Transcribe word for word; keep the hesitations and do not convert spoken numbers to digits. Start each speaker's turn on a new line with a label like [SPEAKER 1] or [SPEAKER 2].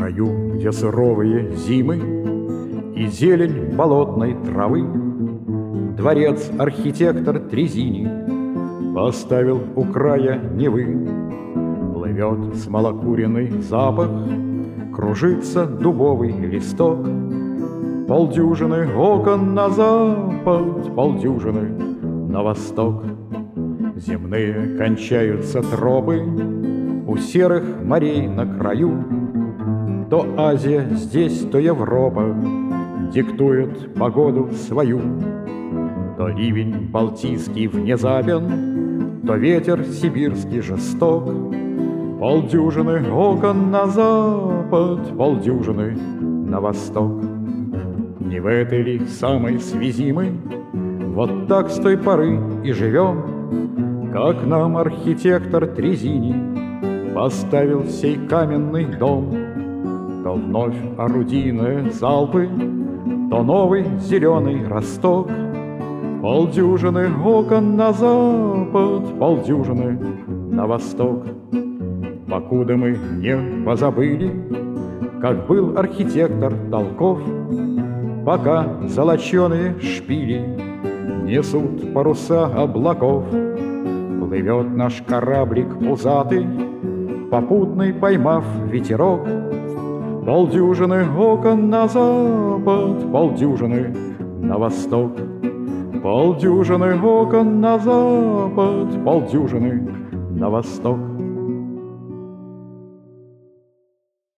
[SPEAKER 1] краю, где суровые зимы и зелень болотной травы, дворец архитектор Трезини поставил у края Невы. Плывет смолокуренный запах, кружится дубовый листок, полдюжины окон на запад, полдюжины на восток. Земные кончаются тропы у серых морей на краю. То Азия здесь, то Европа диктует погоду свою. То ливень балтийский внезапен, то ветер сибирский жесток. Полдюжины окон на запад, полдюжины на восток. Не в этой ли самой связи мы вот так с той поры и живем, как нам архитектор Трезини поставил сей каменный дом? То вновь орудийные залпы, то новый зеленый росток. Полдюжины окон на запад, полдюжины на восток. Покуда мы не позабыли, как был архитектор толков, пока золоченые шпили несут паруса облаков, плывет наш кораблик пузатый, попутный поймав ветерок. Полдюжины окон на запад, полдюжины на восток. Полдюжины окон на запад, полдюжины на восток.